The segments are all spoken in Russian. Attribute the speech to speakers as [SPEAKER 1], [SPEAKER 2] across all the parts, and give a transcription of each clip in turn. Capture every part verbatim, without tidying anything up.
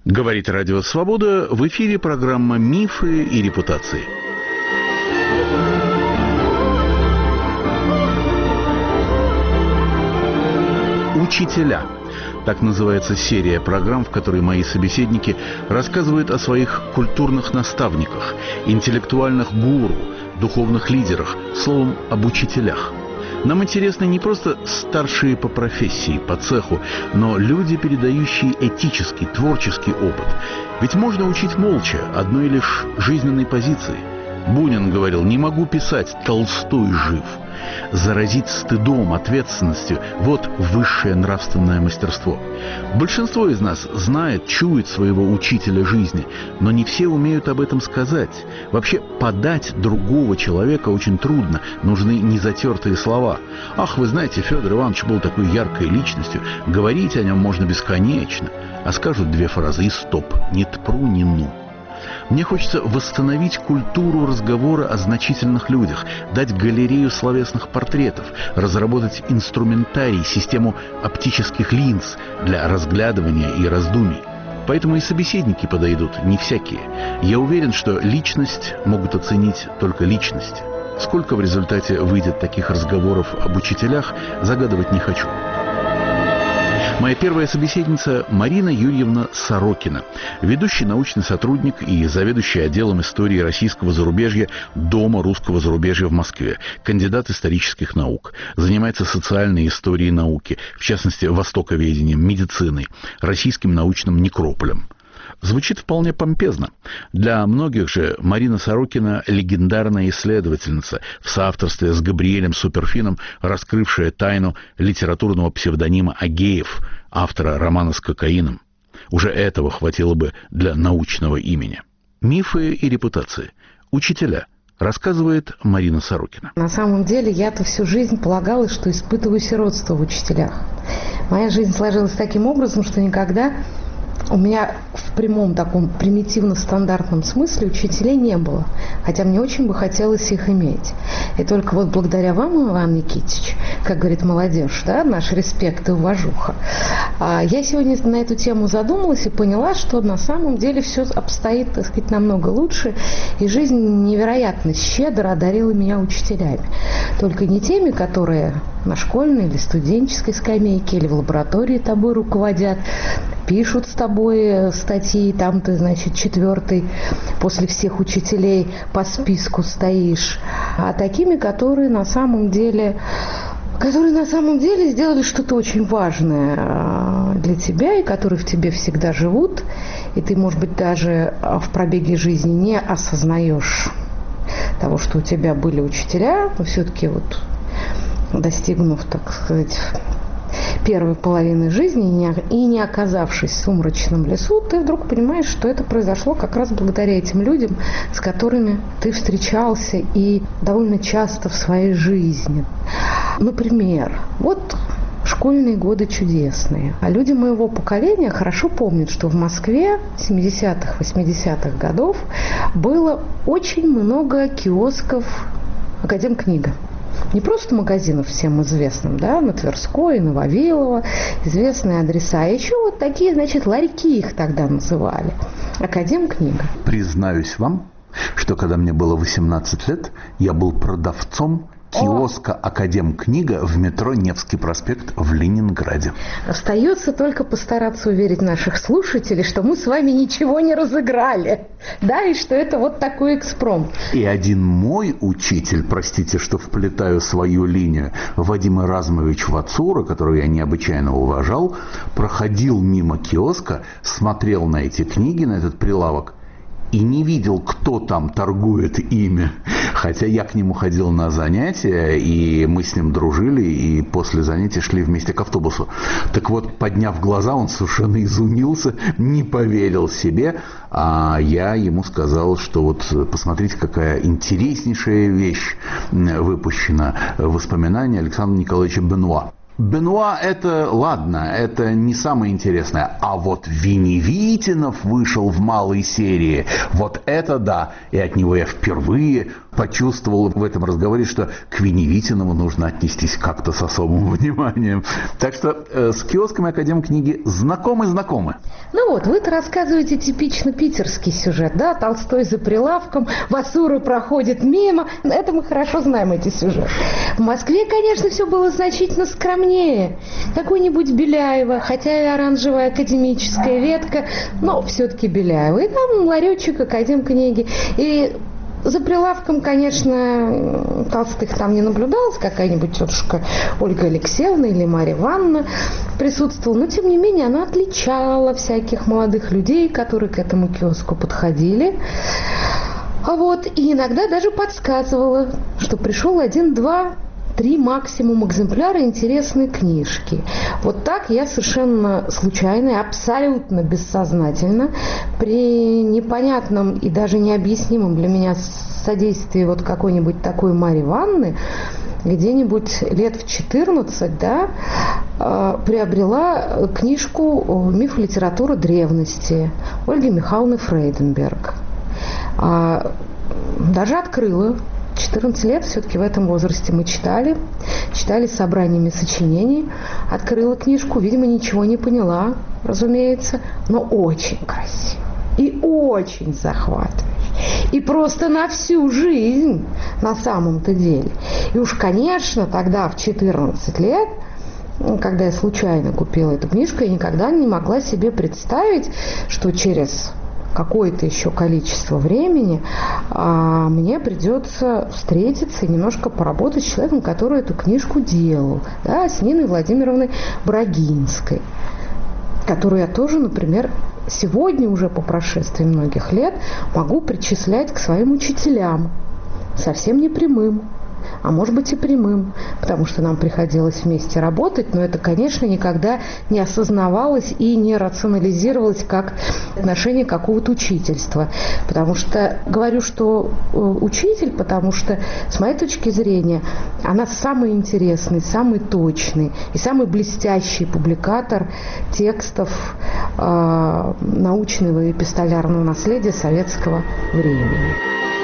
[SPEAKER 1] Говорит Радио Свобода, в эфире программа «Мифы и репутации». Учителя. Так называется серия программ, в которой мои собеседники рассказывают о своих культурных наставниках, интеллектуальных гуру, духовных лидерах, словом, об учителях. Нам интересны не просто старшие по профессии, по цеху, но люди, передающие этический, творческий опыт. Ведь можно учить молча, одной лишь жизненной позиции. Бунин говорил: «Не могу писать, Толстой жив». Заразить стыдом, ответственностью – вот высшее нравственное мастерство. Большинство из нас знает, чует своего учителя жизни, но не все умеют об этом сказать. Вообще, подать другого человека очень трудно, нужны незатертые слова. «Ах, вы знаете, Федор Иванович был такой яркой личностью, говорить о нем можно бесконечно». А скажут две фразы и стоп, ни тпру, ни ну. Мне хочется восстановить культуру разговора о значительных людях, дать галерею словесных портретов, разработать инструментарий, систему оптических линз для разглядывания и раздумий. Поэтому и собеседники подойдут не всякие. Я уверен, что личность могут оценить только личность. Сколько в результате выйдет таких разговоров об учителях, загадывать не хочу. Моя первая собеседница – Марина Юрьевна Сорокина, ведущий научный сотрудник и заведующий отделом истории российского зарубежья Дома русского зарубежья в Москве, кандидат исторических наук, занимается социальной историей науки, в частности, востоковедением, медициной, российским научным некрополем. Звучит вполне помпезно. Для многих же Марина Сорокина – легендарная исследовательница, в соавторстве с Габриэлем Суперфином раскрывшая тайну литературного псевдонима Агеев, автора романа с кокаином. Уже этого хватило бы для научного имени. Мифы и репутации. Учителя. Рассказывает Марина Сорокина.
[SPEAKER 2] На самом деле, я-то всю жизнь полагала, что испытываю сиротство в учителях. Моя жизнь сложилась таким образом, что никогда у меня в прямом таком примитивно-стандартном смысле учителей не было, хотя мне очень бы хотелось их иметь. И только вот благодаря вам, Иван Никитич, как говорит молодежь, да, наш респект и уважуха, я сегодня на эту тему задумалась и поняла, что на самом деле все обстоит, так сказать, намного лучше, и жизнь невероятно щедро одарила меня учителями. Только не теми, которые на школьной или студенческой скамейке, или в лаборатории тобой руководят, пишут с тобой статьи, там ты, значит, четвертый после всех учителей по списку стоишь, а такими, которые на самом деле, которые на самом деле сделали что-то очень важное для тебя, и которые в тебе всегда живут, и ты, может быть, даже в пробеге жизни не осознаешь того, что у тебя были учителя, но все-таки вот достигнув, так сказать, первой половины жизни и не оказавшись в сумрачном лесу, ты вдруг понимаешь, что это произошло как раз благодаря этим людям, с которыми ты встречался и довольно часто в своей жизни. Например, вот школьные годы чудесные. А люди моего поколения хорошо помнят, что в Москве семидесятых, восьмидесятых годов было очень много киосков «Академкнига». Не просто магазинов всем известным, да, на Тверской, на Вавилова, известные адреса, а еще вот такие, значит, ларьки их тогда называли. Академкнига.
[SPEAKER 1] Признаюсь вам, что когда мне было восемнадцать лет, я был продавцом киоска «Академкнига» в метро Невский проспект в Ленинграде.
[SPEAKER 2] Остается только постараться уверить наших слушателей, что мы с вами ничего не разыграли, да, и что это вот такой экспромт.
[SPEAKER 1] И один мой учитель, простите, что вплетаю свою линию, Вадим Эразмович Вацура, которого я необычайно уважал, проходил мимо киоска, смотрел на эти книги, на этот прилавок, и не видел, кто там торгует ими. Хотя я к нему ходил на занятия, и мы с ним дружили, и после занятий шли вместе к автобусу. Так вот, подняв глаза, он совершенно изумился, не поверил себе, а я ему сказал, что вот посмотрите, какая интереснейшая вещь выпущена, воспоминания Александра Николаевича Бенуа. Бенуа — это ладно, это не самое интересное. А вот Веневитинов вышел в малой серии. Вот это да. И от него я впервые почувствовал в этом разговоре, что к Веневитинову нужно отнестись как-то с особым вниманием. Так что э, с киосками Академкниги знакомы-знакомы.
[SPEAKER 2] Ну вот, вы-то рассказываете типично питерский сюжет, да? Толстой за прилавком, Васура проходит мимо. Это мы хорошо знаем, эти сюжеты. В Москве, конечно, все было значительно скромнее. Какой-нибудь Беляева, хотя и оранжевая академическая ветка, но все-таки Беляева. И там ларечек Академкниги. И за прилавком, конечно, толстых там не наблюдалось, какая-нибудь тетушка Ольга Алексеевна или Марья Ивановна присутствовала, но, тем не менее, она отличала всяких молодых людей, которые к этому киоску подходили. А вот, и иногда даже подсказывала, что пришел один, два, три максимум экземпляра интересной книжки. Вот так я совершенно случайно и абсолютно бессознательно при непонятном и даже необъяснимом для меня содействии вот какой-нибудь такой Марьи Ивановны где-нибудь лет в четырнадцать, да, приобрела книжку «Миф и литература древности» Ольги Михайловны Фрейденберг. Даже открыла. четырнадцать лет все-таки в этом возрасте мы читали, читали с собраниями сочинений, открыла книжку, видимо, ничего не поняла, разумеется, но очень красиво и очень захватывающе. И просто на всю жизнь на самом-то деле. И уж, конечно, тогда в четырнадцать лет, когда я случайно купила эту книжку, я никогда не могла себе представить, что через какое-то еще количество времени а, мне придется встретиться и немножко поработать с человеком, который эту книжку делал, да, с Ниной Владимировной Брагинской, которую я тоже, например, сегодня уже по прошествии многих лет могу причислять к своим учителям, совсем не прямым, а может быть и прямым, потому что нам приходилось вместе работать, но это, конечно, никогда не осознавалось и не рационализировалось как отношение какого-то учительства. Потому что, говорю, что учитель, потому что, с моей точки зрения, она самый интересный, самый точный и самый блестящий публикатор текстов э, научного и эпистолярного наследия советского времени.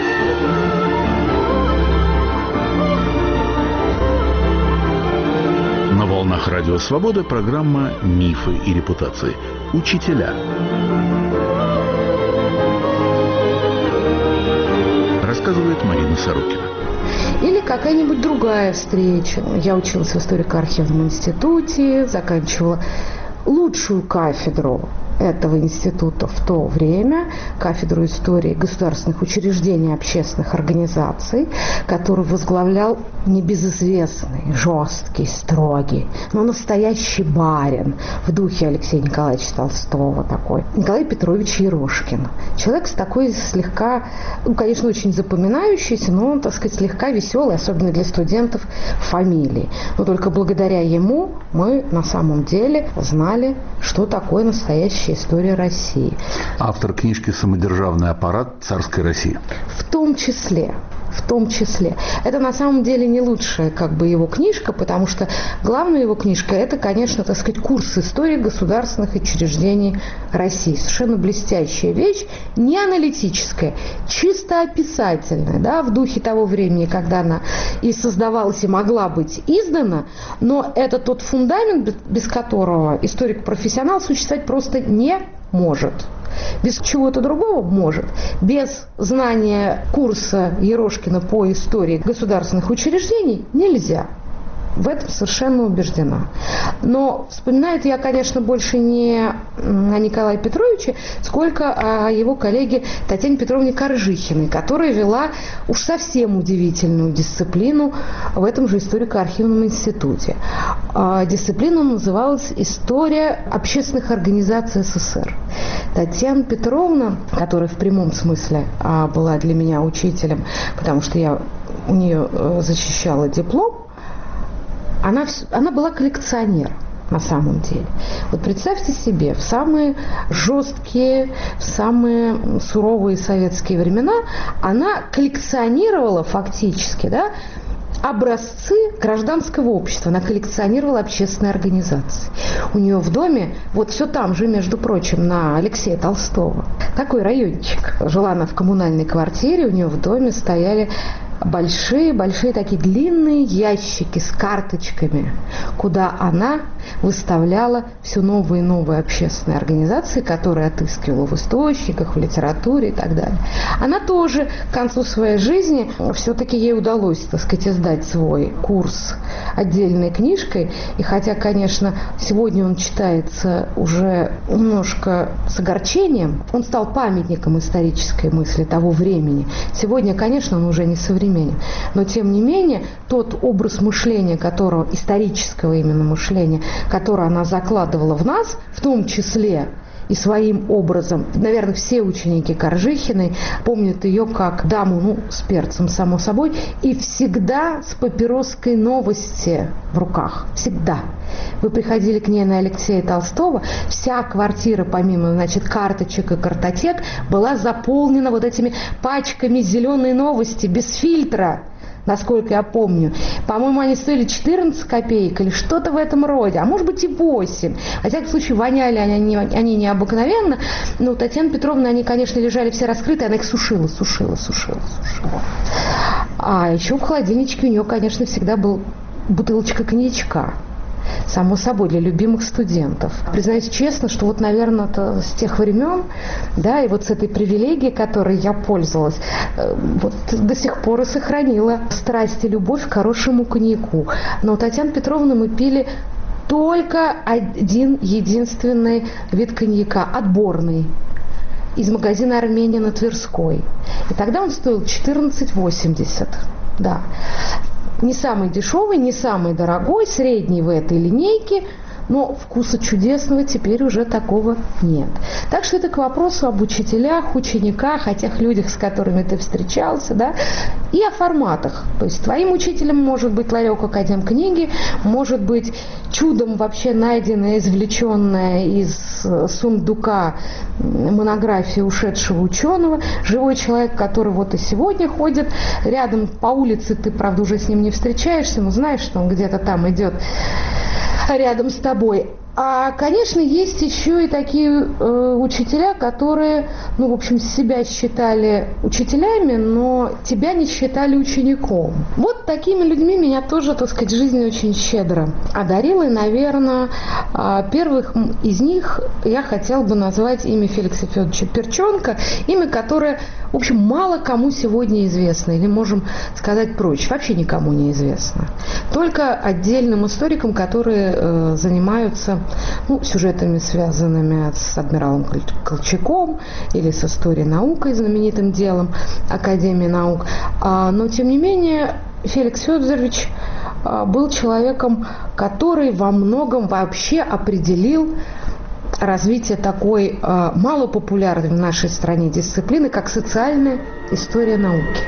[SPEAKER 1] На волнах Радио Свобода программа «Мифы и репутации». Учителя. Рассказывает Марина Сорокина.
[SPEAKER 2] Или какая-нибудь другая встреча. Я училась в историко-архивном институте, заканчивала лучшую кафедру этого института в то время, кафедру истории государственных учреждений и общественных организаций, которую возглавлял небезызвестный, жесткий, строгий, но настоящий барин в духе Алексея Николаевича Толстого такой, Николай Петрович Ерошкин. Человек с такой слегка, ну, конечно, очень запоминающийся, но он, так сказать, слегка веселый, особенно для студентов, фамилии. Но только благодаря ему мы на самом деле знали, что такое настоящая история России.
[SPEAKER 1] Автор книжки «Самодержавный аппарат царской России».
[SPEAKER 2] В том числе. В том числе. Это на самом деле не лучшая как бы его книжка, потому что главная его книжка — это, конечно, так сказать, курс истории государственных учреждений России. Совершенно блестящая вещь, не аналитическая, чисто описательная, да, в духе того времени, когда она и создавалась, и могла быть издана, но это тот фундамент, без которого историк-профессионал существовать просто не может. Без чего-то другого может. Без знания курса Ерошкина по истории государственных учреждений нельзя. В этом совершенно убеждена. Но вспоминаю я, конечно, больше не о Николае Петровиче, сколько о его коллеге Татьяне Петровне Коржихиной, которая вела уж совсем удивительную дисциплину в этом же историко-архивном институте. Дисциплина называлась «История общественных организаций СССР». Татьяна Петровна, которая в прямом смысле была для меня учителем, потому что я у нее защищала диплом, Она, она была коллекционером на самом деле. Вот представьте себе, в самые жесткие, в самые суровые советские времена она коллекционировала фактически, да, образцы гражданского общества. Она коллекционировала общественные организации. У нее в доме, вот все там же, между прочим, на Алексея Толстого, такой райончик. Жила она в коммунальной квартире, у нее в доме стояли большие-большие такие длинные ящики с карточками, куда она выставляла все новые и новые общественные организации, которые отыскивала в источниках, в литературе и так далее. Она тоже к концу своей жизни, все-таки ей удалось, так сказать, издать свой курс отдельной книжкой. И хотя, конечно, сегодня он читается уже немножко с огорчением, он стал памятником исторической мысли того времени. Сегодня, конечно, он уже не современный. Но, тем не менее, тот образ мышления, которого, исторического именно мышления, которое она закладывала в нас, в том числе и своим образом, наверное, все ученики Коржихиной помнят ее как даму, ну, с перцем, само собой, и всегда с папироской новости в руках. Всегда. Вы приходили к ней на Алексея Толстого, вся квартира, помимо, значит, карточек и картотек, была заполнена вот этими пачками зеленой новости, без фильтра. Насколько я помню. По-моему, они стоили четырнадцать копеек или что-то в этом роде, а может быть и восемь. Во всяком случае, воняли они, они необыкновенно. Но у Татьяны Петровны они, конечно, лежали все раскрытые, она их сушила, сушила, сушила, сушила. А еще в холодильничке у нее, конечно, всегда был бутылочка коньячка. Само собой, для любимых студентов. Признаюсь честно, что вот, наверное, это с тех времен, да, и вот с этой привилегией, которой я пользовалась, вот до сих пор и сохранила страсть и любовь к хорошему коньяку. Но у Татьяны Петровны мы пили только один единственный вид коньяка, отборный, из магазина «Армения» на Тверской. И тогда он стоил четырнадцать восемьдесят, да. Не самый дешевый, не самый дорогой, средний в этой линейке, но вкуса чудесного теперь уже такого нет. Так что это к вопросу об учителях, учениках, о тех людях, с которыми ты встречался, да, и о форматах. То есть твоим учителем может быть ларек Академкниги, может быть чудом вообще найденная, извлеченная из сундука монография ушедшего ученого, живой человек, который вот и сегодня ходит рядом по улице, ты, правда, уже с ним не встречаешься, но знаешь, что он где-то там идет рядом с тобой. А, конечно, есть еще и такие э, учителя, которые, ну, в общем, себя считали учителями, но тебя не считали учеником. Вот такими людьми меня тоже, так сказать, жизнь очень щедро одарила. И, наверное, э, первых из них я хотела бы назвать имя Феликса Федоровича Перченка, имя, которое, в общем, мало кому сегодня известно, или можем сказать проще, вообще никому не известно. Только отдельным историкам, которые э, занимаются, ну, сюжетами, связанными с адмиралом Колчаком или с историей наукой, знаменитым делом Академии наук. А, но, тем не менее, Феликс Федорович а, был человеком, который во многом вообще определил развитие такой а, малопопулярной в нашей стране дисциплины, как социальная история науки.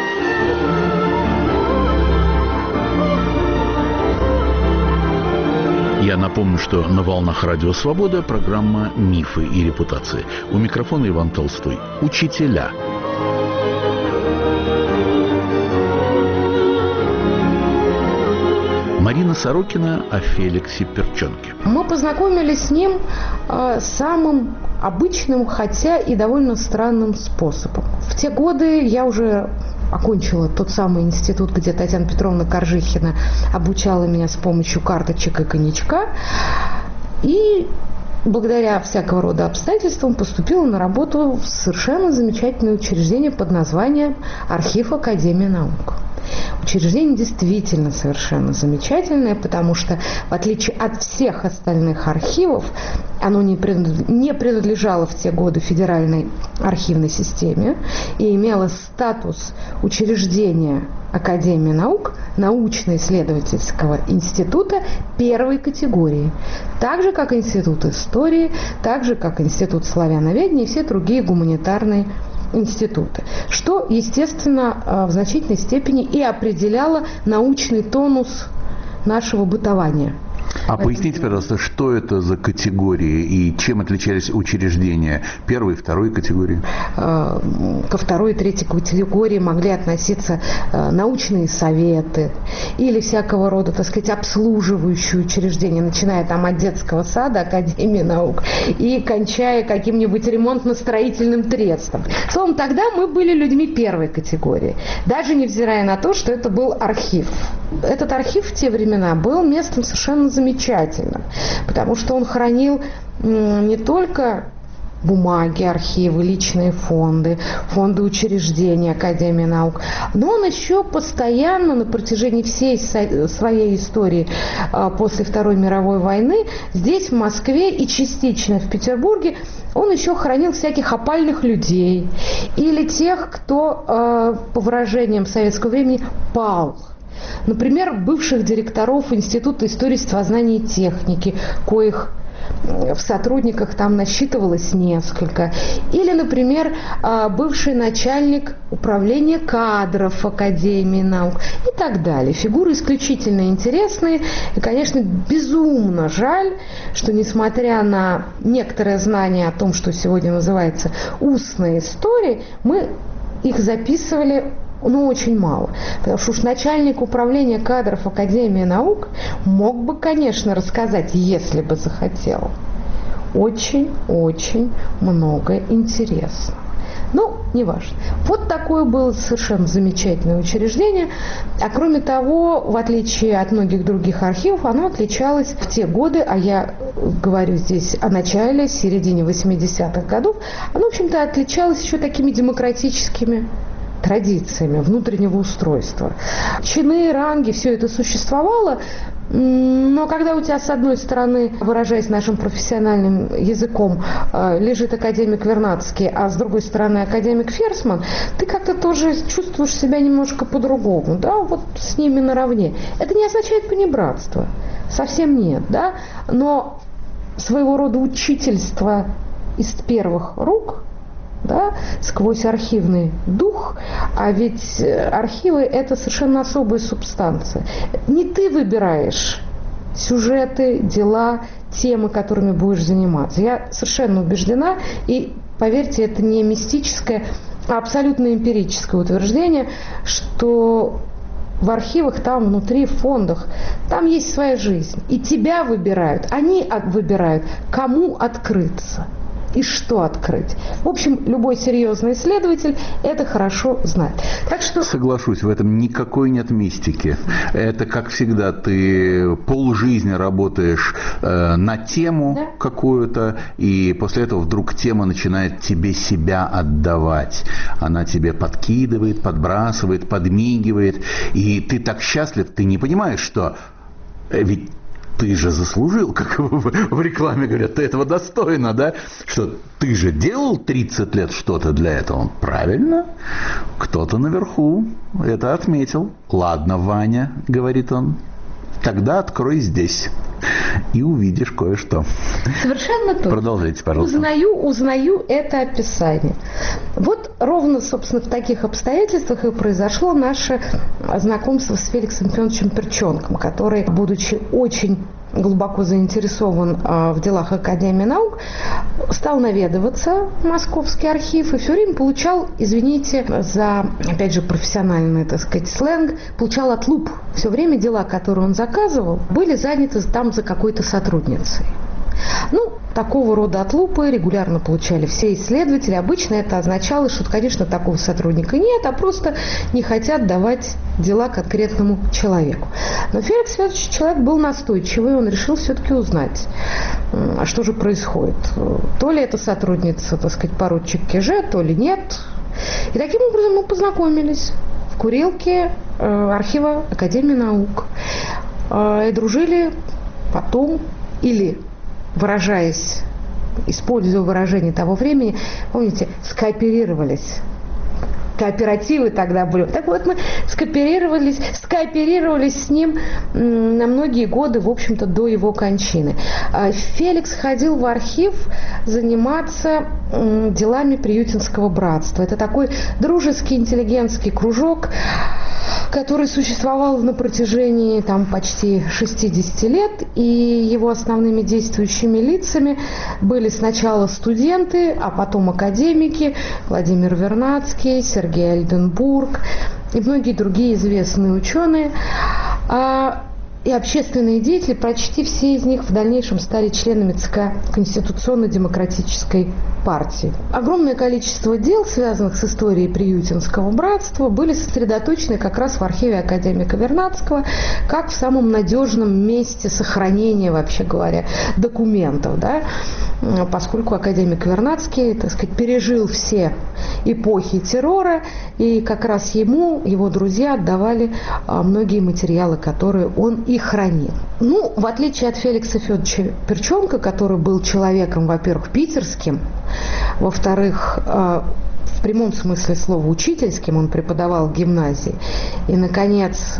[SPEAKER 1] Я напомню, что на волнах Радио Свобода программа «Мифы и репутации». У микрофона Иван Толстой. Учителя. Марина Сорокина о Феликсе Перченке.
[SPEAKER 2] Мы познакомились с ним э, самым обычным, хотя и довольно странным способом. В те годы я уже окончила тот самый институт, где Татьяна Петровна Коржихина обучала меня с помощью карточек и коньячка. И благодаря всякого рода обстоятельствам поступила на работу в совершенно замечательное учреждение под названием Архив Академии наук. Учреждение действительно совершенно замечательное, потому что, в отличие от всех остальных архивов, оно не принадлежало в те годы федеральной архивной системе и имело статус учреждения Академии наук, научно-исследовательского института первой категории. Так же, как Институт истории, так же, как Институт славяноведения и все другие гуманитарные институты, что, естественно, в значительной степени и определяло научный тонус нашего бытования.
[SPEAKER 1] А поясните, пожалуйста, что это за категории и чем отличались учреждения первой и второй категории?
[SPEAKER 2] Ко второй и третьей категории могли относиться научные советы или всякого рода, так сказать, обслуживающие учреждения, начиная там от детского сада, Академии наук, и кончая каким-нибудь ремонтно-строительным трестом. Словом, тогда мы были людьми первой категории, даже невзирая на то, что это был архив. Этот архив в те времена был местом совершенно замечательным, потому что он хранил не только бумаги, архивы, личные фонды, фонды учреждений Академии наук, но он еще постоянно на протяжении всей своей истории после Второй мировой войны здесь, в Москве и частично в Петербурге, он еще хранил всяких опальных людей или тех, кто, по выражениям советского времени, пал. Например, бывших директоров Института историствознания и техники, коих в сотрудниках там насчитывалось несколько. Или, например, бывший начальник управления кадров Академии наук и так далее. Фигуры исключительно интересные. И, конечно, безумно жаль, что, несмотря на некоторое знание о том, что сегодня называется устной историей, мы их записывали ну, очень мало. Потому что уж начальник управления кадров Академии наук мог бы, конечно, рассказать, если бы захотел, очень-очень много интересного. Ну, неважно. Вот такое было совершенно замечательное учреждение. А кроме того, в отличие от многих других архивов, оно отличалось в те годы, а я говорю здесь о начале, середине восьмидесятых годов, оно, в общем-то, отличалось еще такими демократическими традициями внутреннего устройства. Чины, ранги, все это существовало, но когда у тебя, с одной стороны, выражаясь нашим профессиональным языком, лежит академик Вернадский, а с другой стороны академик Ферсман, ты как-то тоже чувствуешь себя немножко по-другому, да, вот с ними наравне. Это не означает понебратство, совсем нет, да, но своего рода учительство из первых рук, да, сквозь архивный дух, а ведь архивы – это совершенно особая субстанция. Не ты выбираешь сюжеты, дела, темы, которыми будешь заниматься. Я совершенно убеждена, и, поверьте, это не мистическое, а абсолютно эмпирическое утверждение, что в архивах, там внутри, в фондах, там есть своя жизнь. И тебя выбирают, они выбирают, кому открыться и что открыть. В общем, любой серьезный исследователь это хорошо знает. Так что...
[SPEAKER 1] Соглашусь, в этом никакой нет мистики. Это, как всегда, ты полжизни работаешь э, на тему, да, какую-то, и после этого вдруг тема начинает тебе себя отдавать. Она тебе подкидывает, подбрасывает, подмигивает, и ты так счастлив, ты не понимаешь, что ведь ты же заслужил, как в рекламе говорят, ты этого достойна, да? Что ты же делал тридцать лет что-то для этого. Правильно. Кто-то наверху это отметил. Ладно, Ваня, говорит он, тогда открой здесь и увидишь кое-что.
[SPEAKER 2] Совершенно точно.
[SPEAKER 1] Продолжайте, пожалуйста.
[SPEAKER 2] Узнаю, узнаю это описание. Вот ровно, собственно, в таких обстоятельствах и произошло наше знакомство с Феликсом Федоровичем Перченком, который, будучи очень глубоко заинтересован в делах Академии наук, стал наведываться в Московский архив и все время получал, извините за, опять же, профессиональный, так сказать, сленг, получал отлуп. Все время дела, которые он заказывал, были заняты там за какой-то сотрудницей. Ну, такого рода отлупы регулярно получали все исследователи. Обычно это означало, что, конечно, такого сотрудника нет, а просто не хотят давать дела конкретному человеку. Но Феликс Федорович человек был настойчивый, он решил все-таки узнать, а что же происходит. То ли это сотрудница, так сказать, поручик Кеже, то ли нет. И таким образом мы познакомились в курилке архива Академии наук. И дружили потом, или... выражаясь, используя выражение того времени, помните, скооперировались. кооперативы тогда были. Так вот, мы скооперировались, скооперировались с ним на многие годы, в общем-то, до его кончины. Феликс ходил в архив заниматься делами Приютинского братства. Это такой дружеский, интеллигентский кружок, который существовал на протяжении там, почти шестьдесят лет, и его основными действующими лицами были сначала студенты, а потом академики, Владимир Вернадский, Сергей Ольденбург и многие другие известные ученые. И общественные деятели, почти все из них в дальнейшем стали членами ЦК Конституционно-демократической партии. Огромное количество дел, связанных с историей Приютинского братства, были сосредоточены как раз в архиве академика Вернадского, как в самом надежном месте сохранения, вообще говоря, документов, да? Поскольку академик Вернадский, так сказать, пережил все эпохи террора, и как раз ему, его друзья отдавали многие материалы, которые он и хранил. Ну, в отличие от Феликса Федоровича Перченка, который был человеком, во-первых, питерским, во-вторых, в прямом смысле слова учительским, он преподавал в гимназии, и, наконец,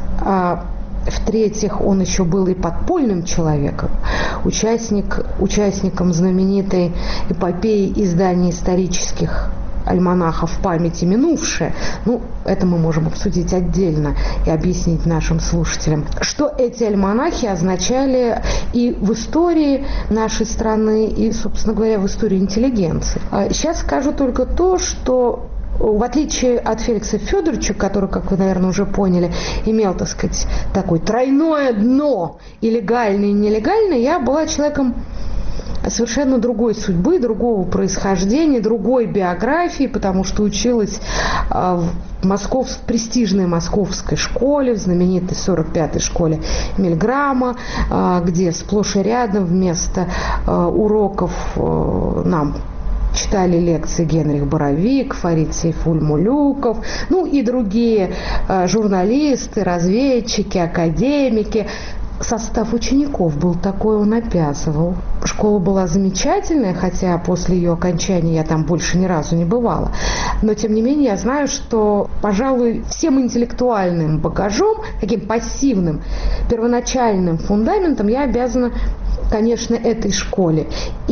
[SPEAKER 2] в-третьих, он еще был и подпольным человеком, участник, участником знаменитой эпопеи издания исторических альманахов «Памяти минувшее». Ну, это мы можем обсудить отдельно и объяснить нашим слушателям, что эти альманахи означали и в истории нашей страны, и, собственно говоря, в истории интеллигенции. Сейчас скажу только то, что в отличие от Феликса Федоровича, который, как вы, наверное, уже поняли, имел, так сказать, такое тройное дно, и легальное, и нелегальное, я была человеком совершенно другой судьбы, другого происхождения, другой биографии, потому что училась в, Москов, в престижной московской школе, в знаменитой сорок пятой школе Мильграма, где сплошь и рядом вместо уроков нам читали лекции Генрих Боровик, Фарид Сейфуль-Мулюков, ну и другие журналисты, разведчики, академики. Состав учеников был такой, он обязывал. Школа была замечательная, хотя после ее окончания я там больше ни разу не бывала. Но, тем не менее, я знаю, что, пожалуй, всем интеллектуальным багажом, таким пассивным, первоначальным фундаментом я обязана, конечно, этой школе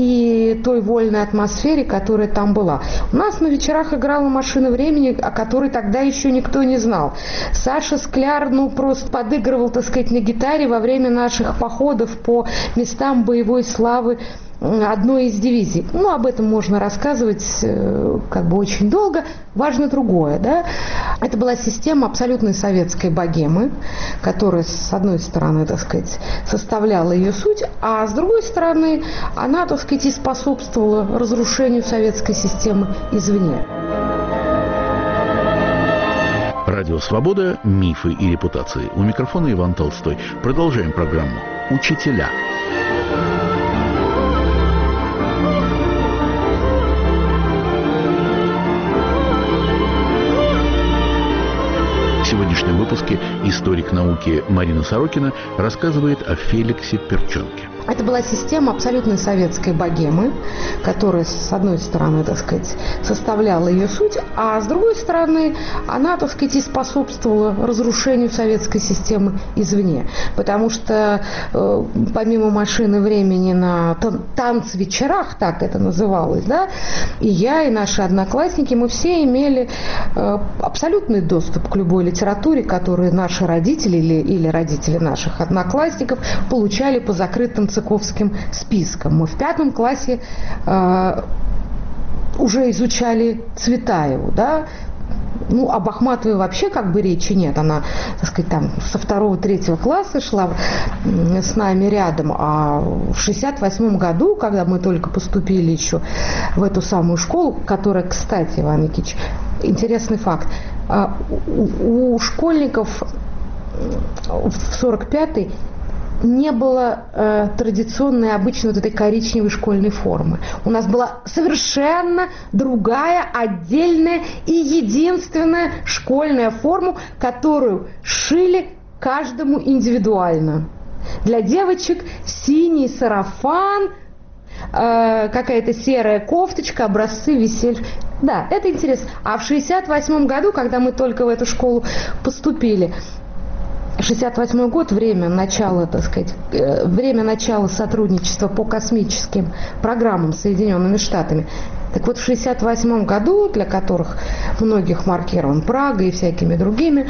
[SPEAKER 2] и той вольной атмосфере, которая там была. У нас на вечерах играла «Машина времени», о которой тогда еще никто не знал. Саша Скляр, ну, просто подыгрывал, так сказать, на гитаре во время наших походов по местам боевой славы одной из дивизий. Ну, об этом можно рассказывать как бы очень долго. Важно другое, да. Это была система абсолютной советской богемы, которая, с одной стороны, так сказать, составляла ее суть, а с другой стороны, она, так сказать, и способствовала разрушению советской системы извне.
[SPEAKER 1] Радио «Свобода. Мифы и репутации». У микрофона Иван Толстой. Продолжаем программу «Учителя». В сегодняшнем выпуске историк науки Марина Сорокина рассказывает о Феликсе Перченке.
[SPEAKER 2] Это была система абсолютной советской богемы, которая, с одной стороны, так сказать, составляла ее суть, а с другой стороны, она, так сказать, и способствовала разрушению советской системы извне. Потому что э, помимо «Машины времени» на танцвечерах, так это называлось, да, и я, и наши одноклассники, мы все имели э, абсолютный доступ к любой литературе, которую наши родители или, или родители наших одноклассников получали по закрытым цыковским спискам. Мы в пятом классе э, уже изучали Цветаеву, да. Ну, об Ахматовой вообще как бы речи нет. Она, так сказать, там со второго-третьего класса шла с нами рядом. А в шестьдесят восьмом году, когда мы только поступили еще в эту самую школу, которая, кстати, Иван Никитич, интересный факт, у, у школьников в сорок пятый не было э, традиционной, обычной вот этой коричневой школьной формы. У нас была совершенно другая, отдельная и единственная школьная форма, которую шили каждому индивидуально. Для девочек синий сарафан, э, какая-то серая кофточка, образцы висели. Да, это интересно. А в шестьдесят восьмом году, когда мы только в эту школу поступили, шестьдесят восьмой год, время начала, так сказать, время начала сотрудничества по космическим программам с Соединенными Штатами. Так вот, в шестьдесят восьмом году, для которых многих маркирован Прагой и всякими другими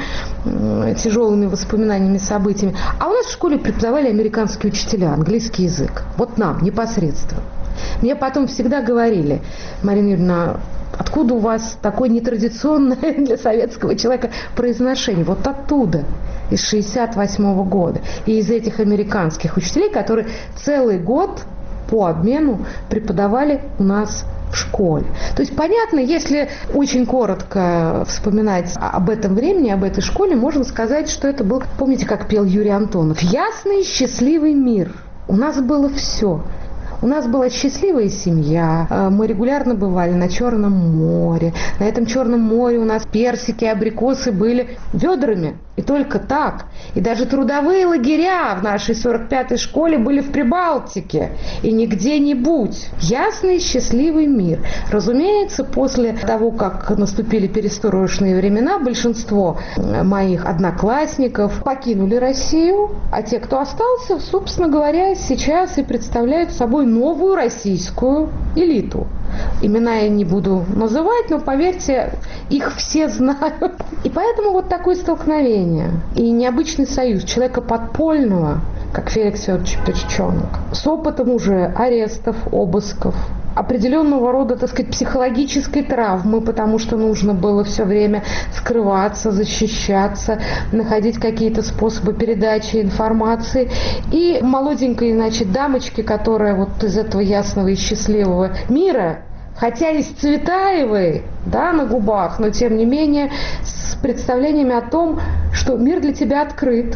[SPEAKER 2] э, тяжелыми воспоминаниями, событиями, а у нас в школе преподавали американские учителя, английский язык. Вот нам, непосредственно. Мне потом всегда говорили: Марина Юрьевна, откуда у вас такое нетрадиционное для советского человека произношение? Вот оттуда, из шестьдесят восьмого года. И из этих американских учителей, которые целый год по обмену преподавали у нас в школе. То есть, понятно, если очень коротко вспоминать об этом времени, об этой школе, можно сказать, что это был, помните, как пел Юрий Антонов, ясный, счастливый мир. У нас было все. У нас была счастливая семья, мы регулярно бывали на Черном море. На этом Черном море у нас персики, абрикосы были ведрами. И только так. И даже трудовые лагеря в нашей сорок пятой школе были в Прибалтике. И не где-нибудь. Ясный, счастливый мир. Разумеется, после того, как наступили перестроечные времена, большинство моих одноклассников покинули Россию. А те, кто остался, собственно говоря, сейчас и представляют собой новую российскую элиту. Имена я не буду называть, но, поверьте, их все знают. И поэтому вот такое столкновение и необычный союз человека подпольного, как Феликс Федорович Перчонок, с опытом уже арестов, обысков, определенного рода, так сказать, психологической травмы, потому что нужно было все время скрываться, защищаться, находить какие-то способы передачи информации. И молоденькой, значит, дамочке, которая вот из этого ясного и счастливого мира, хотя и с Цветаевой, да, на губах, но тем не менее с представлениями о том, что мир для тебя открыт,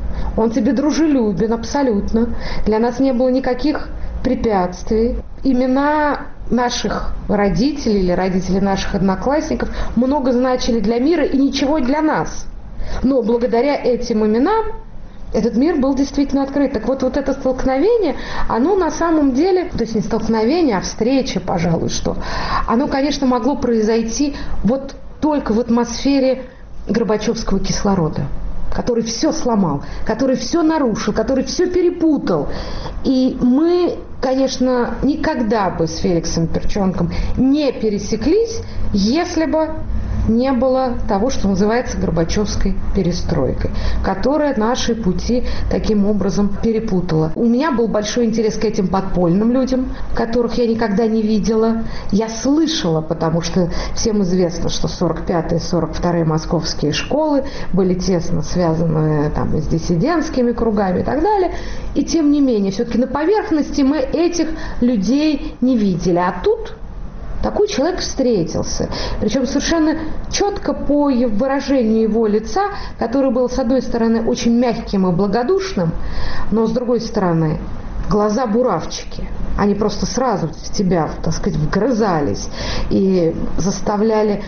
[SPEAKER 2] он тебе дружелюбен абсолютно, для нас не было никаких препятствий. Имена наших родителей или родителей наших одноклассников много значили для мира и ничего для нас. Но благодаря этим именам этот мир был действительно открыт. Так вот, вот это столкновение, оно на самом деле, то есть не столкновение, а встреча, пожалуй, что, оно, конечно, могло произойти вот только в атмосфере горбачевского кислорода, который все сломал, который все нарушил, который все перепутал. И мы, конечно, никогда бы с Феликсом Перчонком не пересеклись, если бы не было того, что называется горбачевской перестройкой, которая наши пути таким образом перепутала. У меня был большой интерес к этим подпольным людям, которых я никогда не видела. Я слышала, потому что всем известно, что сорок пятая сорок вторая московские школы были тесно связаны там, с диссидентскими кругами и так далее. И тем не менее, все-таки на поверхности мы этих людей не видели. А тут такой человек встретился, причем совершенно четко по выражению его лица, которое было, с одной стороны, очень мягким и благодушным, но, с другой стороны, глаза буравчики. Они просто сразу в тебя, так сказать, вгрызались и заставляли,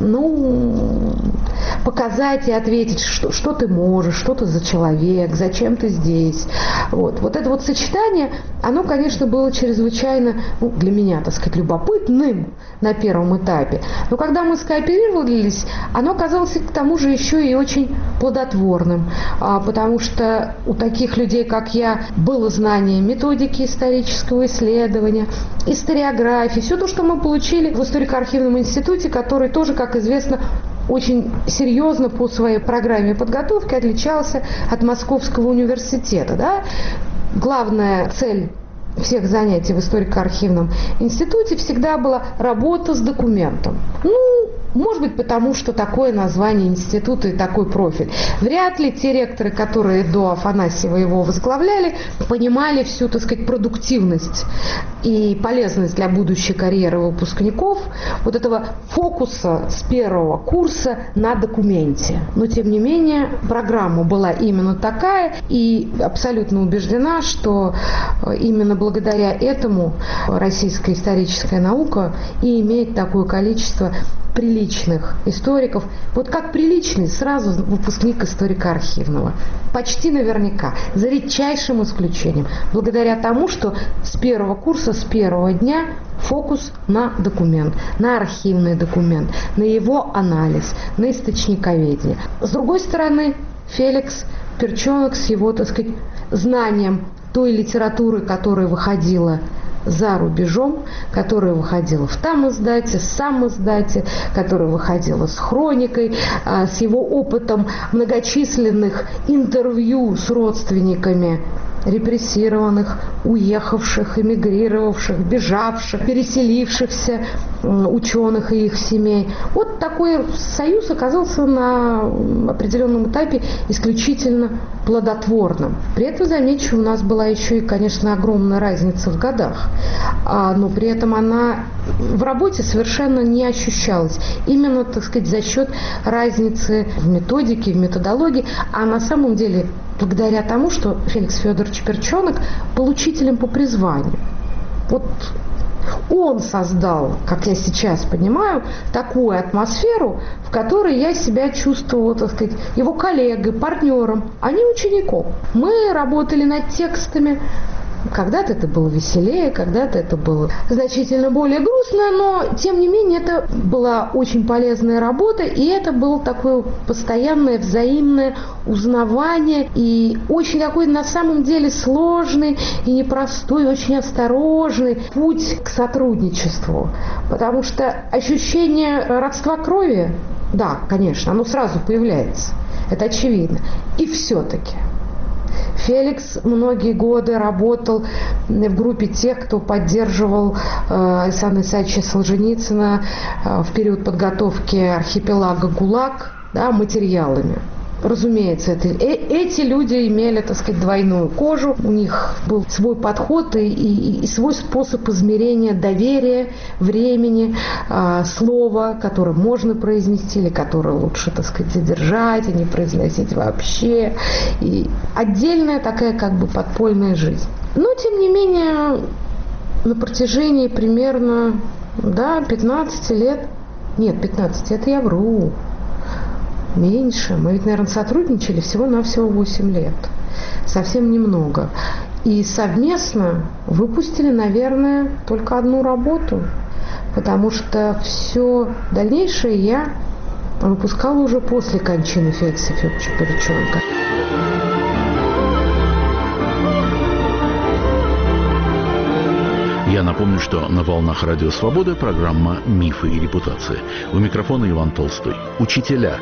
[SPEAKER 2] ну, показать и ответить, что, что ты можешь, что ты за человек, зачем ты здесь. Вот, вот это вот сочетание, оно, конечно, было чрезвычайно, ну, для меня, так сказать, любопытным на первом этапе. Но когда мы скооперировались, оно оказалось к тому же еще и очень плодотворным, потому что у таких людей, как я, было знание методики исторического исследования, историографии, все то, что мы получили в историко-архивном институте, который тоже, как известно, очень серьезно по своей программе подготовки отличался от Московского университета. Да? Главная цель всех занятий в историко-архивном институте всегда была работа с документом. Ну, может быть, потому что такое название института и такой профиль. Вряд ли те ректоры, которые до Афанасьева его возглавляли, понимали всю, так сказать, продуктивность и полезность для будущей карьеры выпускников вот этого фокуса с первого курса на документе. Но, тем не менее, программа была именно такая, и абсолютно убеждена, что именно благодаря этому российская историческая наука и имеет такое количество приличных историков. Вот как приличный, сразу выпускник историко-архивного. Почти наверняка, за редчайшим исключением. Благодаря тому, что с первого курса, с первого дня фокус на документ, на архивный документ, на его анализ, на источниковедение. С другой стороны, Феликс Перчонок с его, так сказать, знанием той литературы, которая выходила за рубежом, которая выходила в там издате, сам издате, которая выходила с хроникой, с его опытом многочисленных интервью с родственниками репрессированных, уехавших, эмигрировавших, бежавших, переселившихся ученых и их семей. Вот такой союз оказался на определенном этапе исключительно плодотворным. При этом, замечу, у нас была еще и, конечно, огромная разница в годах, но при этом она в работе совершенно не ощущалась. Именно, так сказать, за счет разницы в методике, в методологии, а на самом деле благодаря тому, что Феликс Федорович Перчонок был учителем по призванию. Вот он создал, как я сейчас понимаю, такую атмосферу, в которой я себя чувствовала, так сказать, его коллегой, партнером, а не учеником. Мы работали над текстами. Когда-то это было веселее, когда-то это было значительно более грустно, но, тем не менее, это была очень полезная работа, и это было такое постоянное взаимное узнавание, и очень такой, на самом деле, сложный и непростой, очень осторожный путь к сотрудничеству. Потому что ощущение родства крови, да, конечно, оно сразу появляется, это очевидно, и все-таки Феликс многие годы работал в группе тех, кто поддерживал э, Александра Исаевича Солженицына э, в период подготовки архипелага ГУЛАГ, да, материалами. Разумеется, это, э, эти люди имели, так сказать, двойную кожу, у них был свой подход и, и, и свой способ измерения доверия, времени, э, слова, которое можно произнести или которое лучше, так сказать, задержать, а не произносить вообще. И отдельная такая как бы подпольная жизнь. Но, тем не менее, на протяжении примерно, да, пятнадцати лет, нет, пятнадцать, это я вру, меньше. Мы ведь, наверное, сотрудничали всего-навсего восемь лет. Совсем немного. И совместно выпустили, наверное, только одну работу. Потому что все дальнейшее я выпускала уже после кончины Феликса Федоровича Перчонка.
[SPEAKER 1] Я напомню, что на волнах Радио Свобода программа «Мифы и репутация». У микрофона Иван Толстой. Учителя.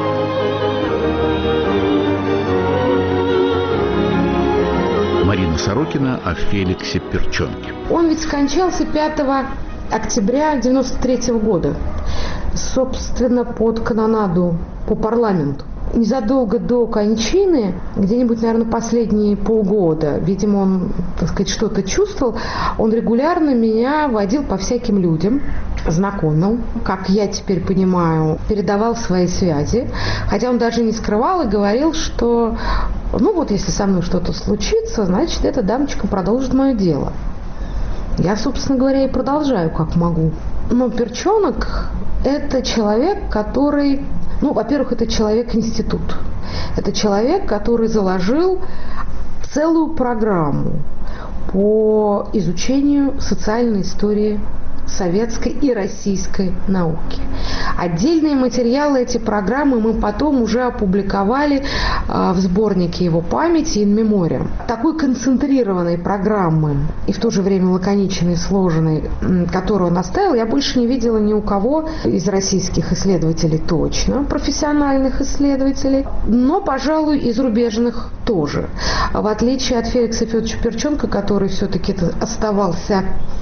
[SPEAKER 1] Марина Сорокина о Феликсе Перчонке.
[SPEAKER 2] Он ведь скончался пятого октября девяносто третьего года. Собственно, под канонаду по парламенту. Незадолго до кончины, где-нибудь, наверное, последние полгода, видимо, он, так сказать, что-то чувствовал, он регулярно меня водил по всяким людям, знакомил, как я теперь понимаю, передавал свои связи, хотя он даже не скрывал и говорил, что, ну вот, если со мной что-то случится, значит, эта дамочка продолжит мое дело. Я, собственно говоря, и продолжаю, как могу. Но Перчонок – это человек, который... Ну, во-первых, это человек-институт. Это человек, который заложил целую программу по изучению социальной истории советской и российской науки. Отдельные материалы, эти программы мы потом уже опубликовали э, в сборнике его памяти «In Memoriam». Такой концентрированной программы и в то же время лаконичной и сложной, которую он оставил, я больше не видела ни у кого из российских исследователей точно, профессиональных исследователей, но, пожалуй, и зарубежных тоже. В отличие от Феликса Федоровича Перчонка, который все-таки оставался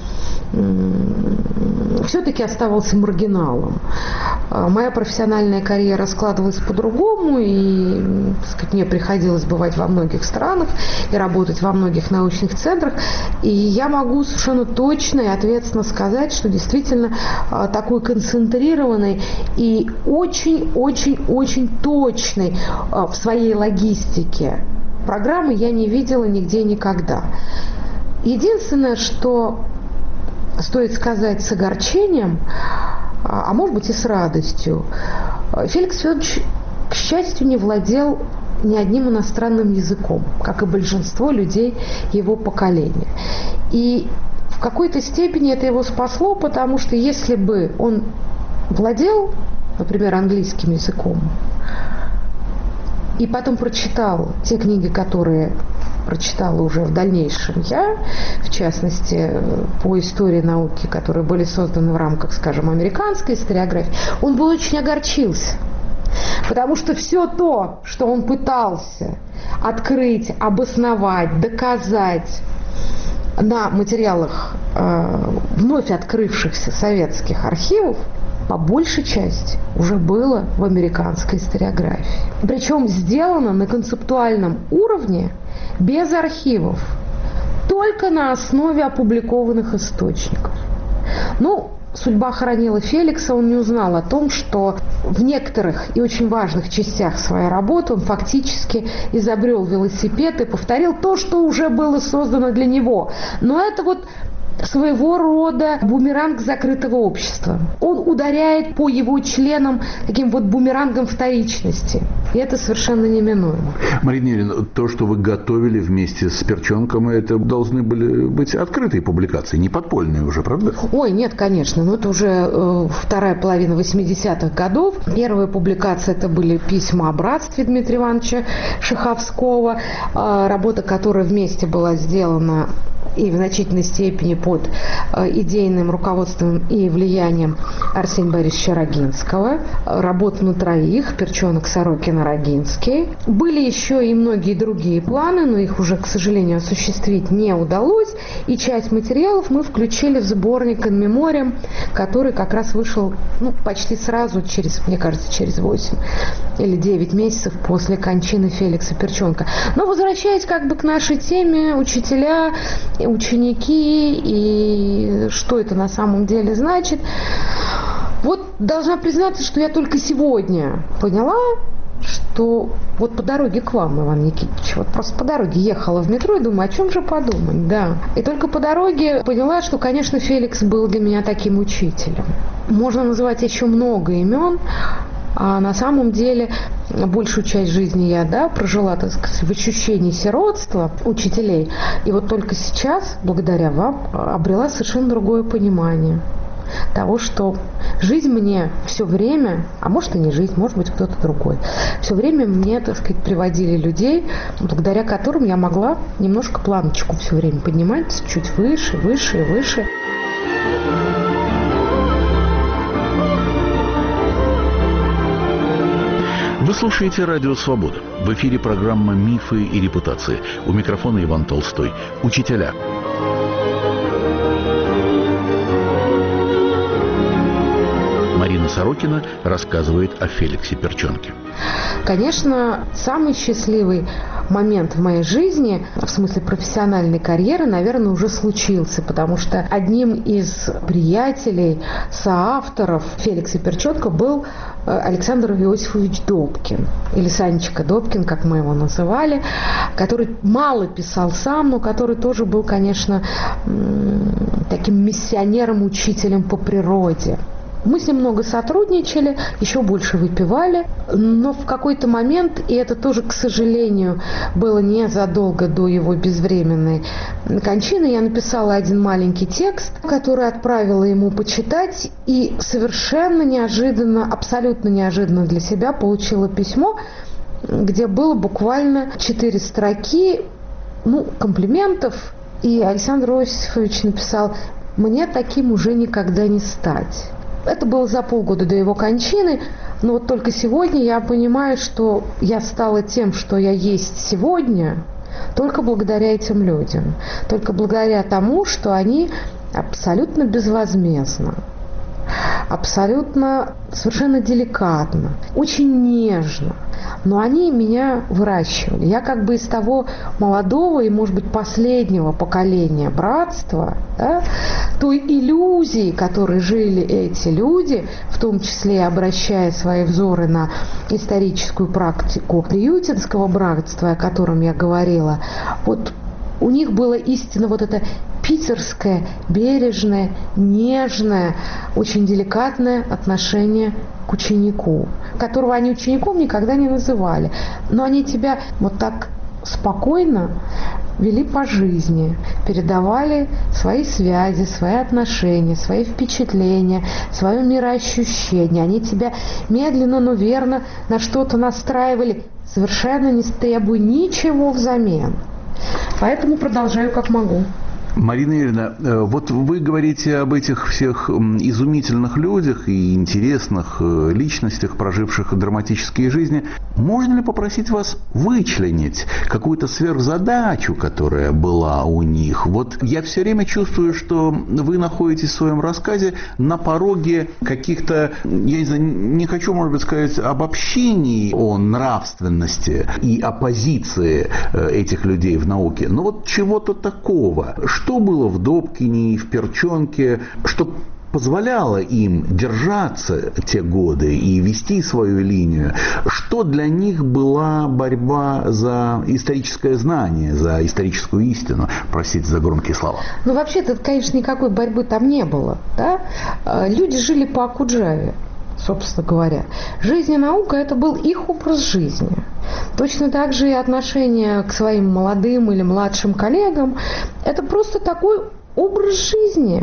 [SPEAKER 2] все-таки оставался маргиналом. Моя профессиональная карьера складывалась по-другому, и, так сказать, мне приходилось бывать во многих странах и работать во многих научных центрах, и я могу совершенно точно и ответственно сказать, что действительно такой концентрированной и очень-очень-очень точной в своей логистике программы я не видела нигде никогда. Единственное, что стоит сказать с огорчением, а может быть и с радостью. Феликс Федорович, к счастью, не владел ни одним иностранным языком, как и большинство людей его поколения. И в какой-то степени это его спасло, потому что если бы он владел, например, английским языком, и потом прочитал те книги, которые прочитала уже в дальнейшем я, в частности, по истории науки, которые были созданы в рамках, скажем, американской историографии, он бы очень огорчился. Потому что все то, что он пытался открыть, обосновать, доказать на материалах э, вновь открывшихся советских архивов, по большей части уже было в американской историографии. Причем сделано на концептуальном уровне, без архивов, только на основе опубликованных источников. Ну, судьба хоронила Феликса, он не узнал о том, что в некоторых и очень важных частях своей работы он фактически изобрел велосипед и повторил то, что уже было создано для него. Но это вот своего рода бумеранг закрытого общества. Он ударяет по его членам таким вот бумерангом вторичности. И это совершенно неминуемо.
[SPEAKER 1] Марина Юрьевна, то, что вы готовили вместе с Перченком, это должны были быть открытые публикации, не подпольные уже, правда?
[SPEAKER 2] Ой, нет, конечно. Но это уже э, вторая половина восьмидесятых годов. Первая публикация – это были письма о братстве Дмитрия Ивановича Шаховского, э, работа, которая вместе была сделана и в значительной степени под идейным руководством и влиянием Арсения Борисовича Рогинского. Работа на троих, Перченок, Сорокин, Рогинский. Были еще и многие другие планы, но их уже, к сожалению, осуществить не удалось. И часть материалов мы включили в сборник «In Memoriam», который как раз вышел ну, почти сразу, через, мне кажется, через восемь или девять месяцев после кончины Феликса Перченка. Но возвращаясь как бы к нашей теме, учителя, ученики и что это на самом деле значит. Вот должна признаться, что я только сегодня поняла, что вот по дороге к вам, Иван Никитич, вот просто по дороге ехала в метро и думаю, о чем же подумать, да. И только по дороге поняла, что, конечно, Феликс был для меня таким учителем. Можно называть еще много имен, а на самом деле большую часть жизни я, да, прожила, так сказать, в ощущении сиротства учителей. И вот только сейчас, благодаря вам, обрела совершенно другое понимание того, что жизнь мне все время, а может и не жизнь, может быть кто-то другой, все время мне, так сказать, приводили людей, благодаря которым я могла немножко планочку все время поднимать чуть выше, выше и выше.
[SPEAKER 1] Вы слушаете «Радио Свобода». В эфире программа «Мифы и репутации». У микрофона Иван Толстой. Учителя. Марина Сорокина рассказывает о Феликсе Перченке.
[SPEAKER 2] Конечно, самый счастливый момент в моей жизни, в смысле профессиональной карьеры, наверное, уже случился, потому что одним из приятелей, соавторов Феликса Перченка был Александр Иосифович Добкин, или Санечка Добкин, как мы его называли, который мало писал сам, но который тоже был, конечно, таким миссионером, учителем по природе. Мы с ним много сотрудничали, еще больше выпивали, но в какой-то момент, и это тоже, к сожалению, было незадолго до его безвременной кончины, я написала один маленький текст, который отправила ему почитать, и совершенно неожиданно, абсолютно неожиданно для себя получила письмо, где было буквально четыре строки, ну, комплиментов, и Александр Иосифович написал: «Мне таким уже никогда не стать». Это было за полгода до его кончины, но вот только сегодня я понимаю, что я стала тем, что я есть сегодня, только благодаря этим людям, только благодаря тому, что они абсолютно безвозмездно, абсолютно совершенно деликатно, очень нежно, но они меня выращивали. Я как бы из того молодого и, может быть, последнего поколения братства, да, той иллюзии, которой жили эти люди, в том числе обращая свои взоры на историческую практику приютинского братства, о котором я говорила, вот у них было истинно вот это питерское, бережное, нежное, очень деликатное отношение к ученику, которого они учеником никогда не называли. Но они тебя вот так спокойно вели по жизни, передавали свои связи, свои отношения, свои впечатления, свое мироощущение. Они тебя медленно, но верно на что-то настраивали, совершенно не требуя ничего взамен. Поэтому продолжаю как могу.
[SPEAKER 1] Марина Юрьевна, вот вы говорите об этих всех изумительных людях и интересных личностях, проживших драматические жизни. Можно ли попросить вас вычленить какую-то сверхзадачу, которая была у них? Вот я все время чувствую, что вы находитесь в своем рассказе на пороге каких-то, я не знаю, не хочу, может быть, сказать обобщений о нравственности и о позиции этих людей в науке, но вот чего-то такого. Что было в Добкине и в Перчонке, что позволяло им держаться те годы и вести свою линию? Что для них была борьба за историческое знание, за историческую истину? Простите за громкие слова.
[SPEAKER 2] Ну, вообще-то, конечно, никакой борьбы там не было. Да? Люди жили по Окуджаве, собственно говоря. Жизнь и наука – это был их образ жизни. Точно так же и отношение к своим молодым или младшим коллегам – это просто такой образ жизни,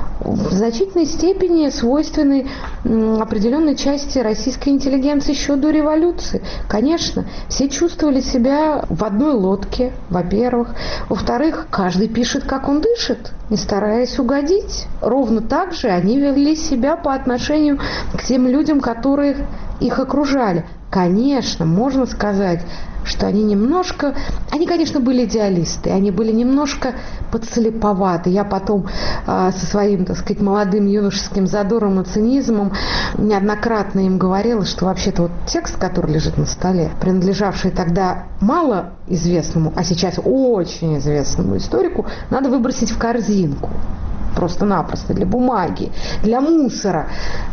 [SPEAKER 2] в значительной степени свойственный определенной части российской интеллигенции еще до революции. Конечно, все чувствовали себя в одной лодке, во-первых. Во-вторых, каждый пишет, как он дышит, не стараясь угодить. Ровно так же они вели себя по отношению к тем людям, которые их окружали. Конечно, можно сказать, что они немножко... Они, конечно, были идеалисты, они были немножко подслеповаты. Я потом э, со своим, так сказать, молодым юношеским задором и цинизмом неоднократно им говорила, что вообще-то вот текст, который лежит на столе, принадлежавший тогда малоизвестному, а сейчас очень известному историку, надо выбросить в корзинку. Просто-напросто, для бумаги, для мусора.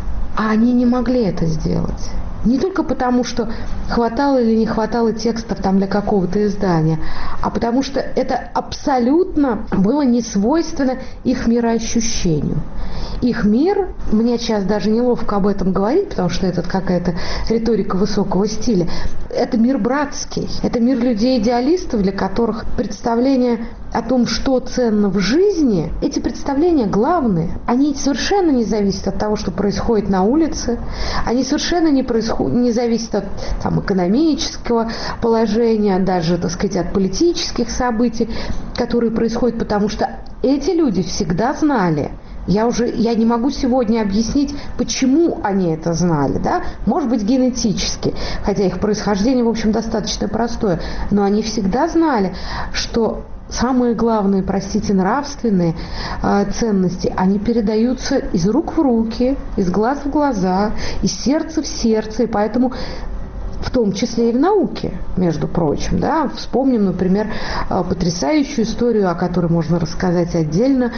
[SPEAKER 2] А они не могли это сделать. Не только потому, что хватало или не хватало текстов там для какого-то издания, а потому что это абсолютно было не свойственно их мироощущению. Их мир, мне сейчас даже неловко об этом говорить, потому что это какая-то риторика высокого стиля, это мир братский, это мир людей-идеалистов, для которых представление о том, что ценно в жизни, эти представления главные. Они совершенно не зависят от того, что происходит на улице, они совершенно не, происход... не зависят от там, экономического положения, даже, так сказать, от политических событий, которые происходят, потому что эти люди всегда знали. Я уже я не могу сегодня объяснить, почему они это знали, да? Может быть, генетически, хотя их происхождение, в общем, достаточно простое, но они всегда знали, что самые главные, простите, нравственные э, ценности, они передаются из рук в руки, из глаз в глаза, из сердца в сердце, и поэтому в том числе и в науке, между прочим. Да? Вспомним, например, потрясающую историю, о которой можно рассказать отдельно,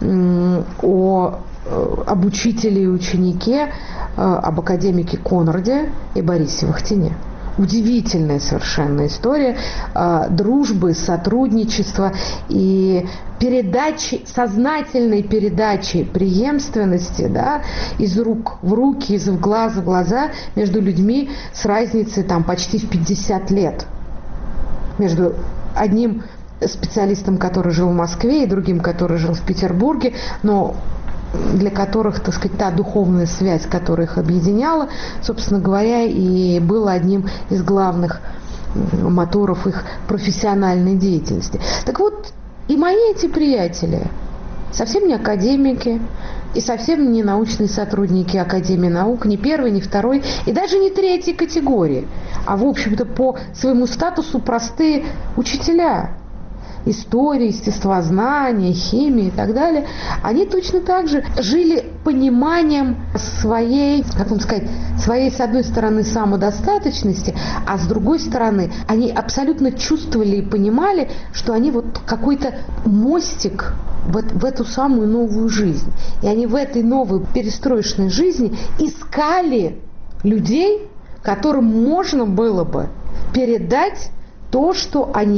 [SPEAKER 2] о, об учителе и ученике, об академике Конраде и Борисе Вахтине. Удивительная совершенно история э, дружбы, сотрудничества и передачи, сознательной передачи преемственности, да, из рук в руки, из глаза в глаза между людьми с разницей там, почти в пятьдесят лет. Между одним специалистом, который жил в Москве, и другим, который жил в Петербурге, но для которых, так сказать, та духовная связь, которая их объединяла, собственно говоря, и была одним из главных моторов их профессиональной деятельности. Так вот, и мои эти приятели, совсем не академики, и совсем не научные сотрудники Академии наук, ни первой, ни второй, и даже не третьей категории, а, в общем-то, по своему статусу простые учителя истории, естествознания, химии и так далее, они точно так же жили пониманием своей, как вам сказать, своей, с одной стороны, самодостаточности, а с другой стороны, они абсолютно чувствовали и понимали, что они вот какой-то мостик в, в эту самую новую жизнь. И они в этой новой перестроечной жизни искали людей, которым можно было бы передать то, что они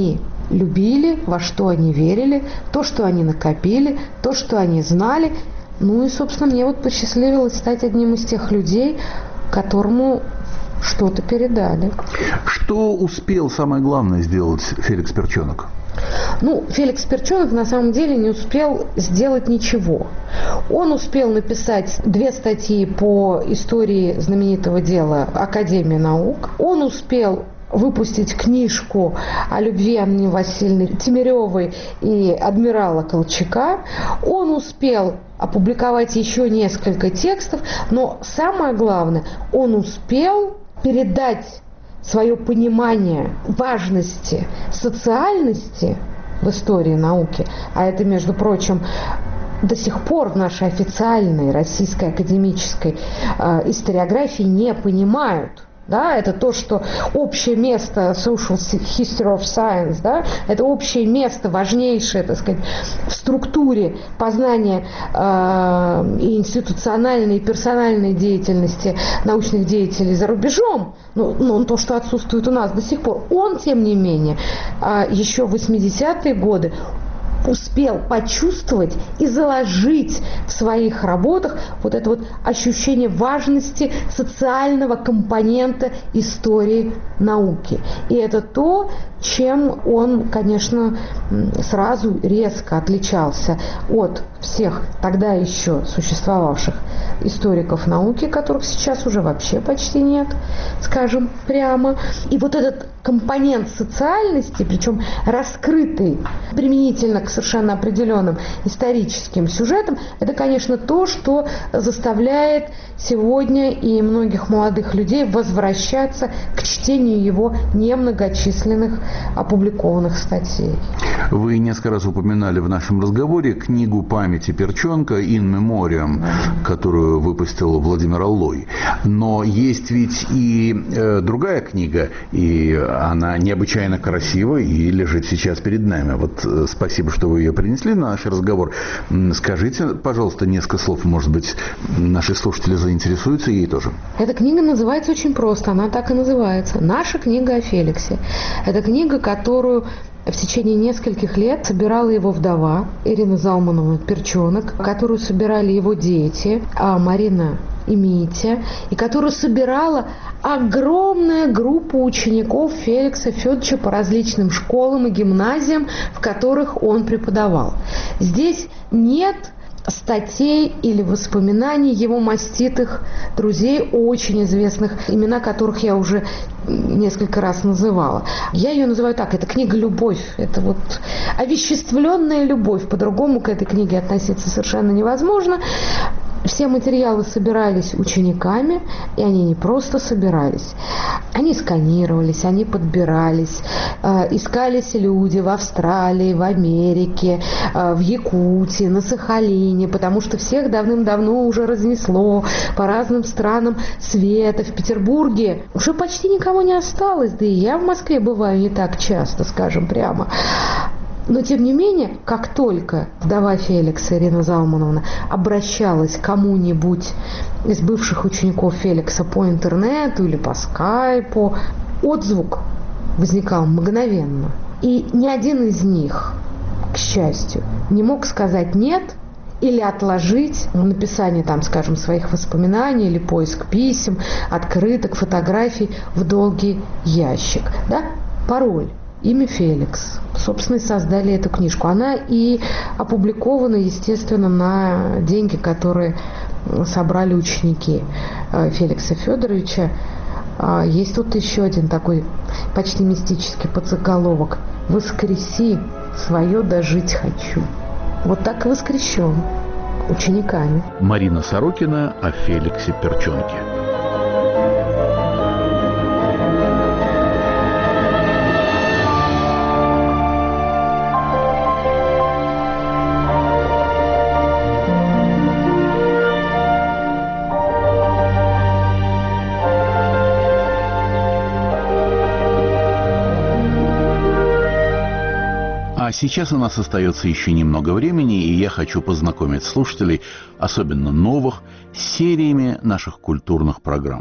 [SPEAKER 2] любили, во что они верили, то, что они накопили, то, что они знали. Ну и, собственно, мне вот посчастливилось стать одним из тех людей, которому что-то передали.
[SPEAKER 1] Что успел, самое главное, сделать Феликс Перчонок?
[SPEAKER 2] Ну, Феликс Перчонок на самом деле не успел сделать ничего. Он успел написать две статьи по истории знаменитого дела Академии наук. Он успел выпустить книжку о любви Анны Васильевны Тимиревой и адмирала Колчака. Он успел опубликовать еще несколько текстов, но самое главное, он успел передать свое понимание важности социальности в истории науки, а это, между прочим, до сих пор в нашей официальной российской академической э, историографии не понимают. Да, это то, что общее место social history of science, да, это общее место, важнейшее, так сказать, в структуре познания э, и институциональной, и персональной деятельности научных деятелей за рубежом, ну, ну, то, что отсутствует у нас до сих пор, он, тем не менее, э, еще в восьмидесятые годы успел почувствовать и заложить в своих работах вот это вот ощущение важности социального компонента истории науки. И это то, чем он, конечно, сразу резко отличался от всех тогда еще существовавших историков науки, которых сейчас уже вообще почти нет, скажем прямо. И вот этот компонент социальности, причем раскрытый применительно к совершенно определенным историческим сюжетам, это, конечно, то, что заставляет сегодня и многих молодых людей возвращаться к чтению его немногочисленных опубликованных статей.
[SPEAKER 1] Вы несколько раз упоминали в нашем разговоре книгу памяти Перчонка «In Memoriam», которую выпустил Владимир Аллой. Но есть ведь и э, другая книга, и она необычайно красива и лежит сейчас перед нами. Вот э, спасибо, что вы ее принесли на наш разговор. Скажите, пожалуйста, несколько слов, может быть, наши слушатели заинтересуются ей тоже.
[SPEAKER 2] Эта книга называется очень просто, она так и называется. «Наша книга о Феликсе». Это книга, которую в течение нескольких лет собирала его вдова Ирина Залмановна Перчонок, которую собирали его дети Марина и Митя, и которую собирала огромная группа учеников Феликса Федоровича по различным школам и гимназиям, в которых он преподавал. Здесь нет статей или воспоминаний его маститых друзей, очень известных, имена которых я уже несколько раз называла. Я ее называю так, это книга «Любовь». Это вот овеществленная любовь. По-другому к этой книге относиться совершенно невозможно. Все материалы собирались учениками, и они не просто собирались. Они сканировались, они подбирались, э, искались люди в Австралии, в Америке, э, в Якутии, на Сахалине, потому что всех давным-давно уже разнесло по разным странам света. В Петербурге уже почти никого не осталось, да и я в Москве бываю не так часто, скажем прямо. Но, тем не менее, как только вдова Феликса, Ирина Залмановна, обращалась к кому-нибудь из бывших учеников Феликса по интернету или по скайпу, отзвук возникал мгновенно. И ни один из них, к счастью, не мог сказать «нет» или отложить написание, там, скажем, своих воспоминаний или поиск писем, открыток, фотографий в долгий ящик. Да? Пароль. Имя Феликс. Собственно, и создали эту книжку. Она и опубликована, естественно, на деньги, которые собрали ученики Феликса Федоровича. Есть тут еще один такой почти мистический подзаголовок: «Воскреси свое дожить хочу». Вот так и воскрещен учениками.
[SPEAKER 1] Марина Сорокина о Феликсе Перчонке. А сейчас у нас остается еще немного времени, и я хочу познакомить слушателей, особенно новых, с сериями наших культурных программ.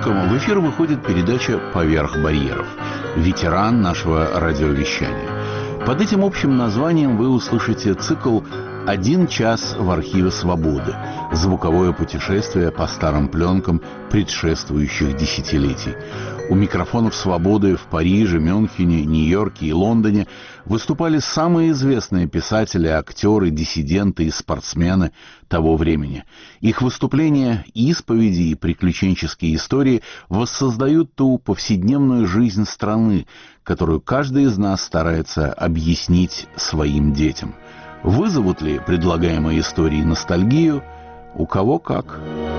[SPEAKER 1] вторникам в эфир выходит передача «Поверх барьеров». Ветеран нашего радиовещания. Под этим общим названием вы услышите цикл «Один час в архиве свободы». Звуковое путешествие по старым пленкам предшествующих десятилетий. У микрофонов «Свободы» в Париже, Мюнхене, Нью-Йорке и Лондоне выступали самые известные писатели, актеры, диссиденты и спортсмены того времени. Их выступления, исповеди и приключенческие истории воссоздают ту повседневную жизнь страны, которую каждый из нас старается объяснить своим детям. Вызовут ли предлагаемые истории ностальгию? У кого как.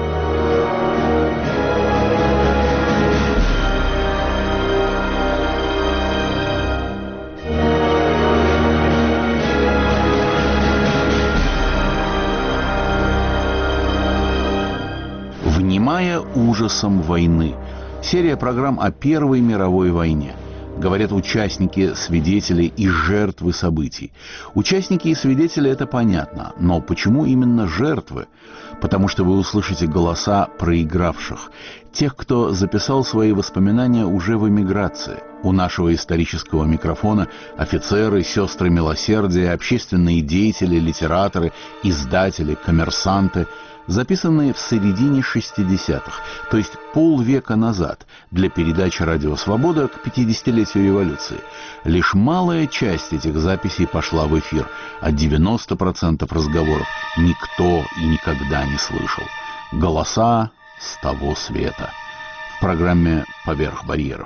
[SPEAKER 1] «Внимая ужасом войны». Серия программ о Первой мировой войне. Говорят участники, свидетели и жертвы событий. Участники и свидетели — это понятно, но почему именно жертвы? Потому что вы услышите голоса проигравших, тех, кто записал свои воспоминания уже в эмиграции. У нашего исторического микрофона офицеры, сестры милосердия, общественные деятели, литераторы, издатели, коммерсанты, записанные в середине шестидесятых, то есть полвека назад, для передачи «Радио Свобода» к пятидесятилетию революции. Лишь малая часть этих записей пошла в эфир, а девяносто процентов разговоров никто и никогда не слышал. Голоса с того света. В программе «Поверх барьеров».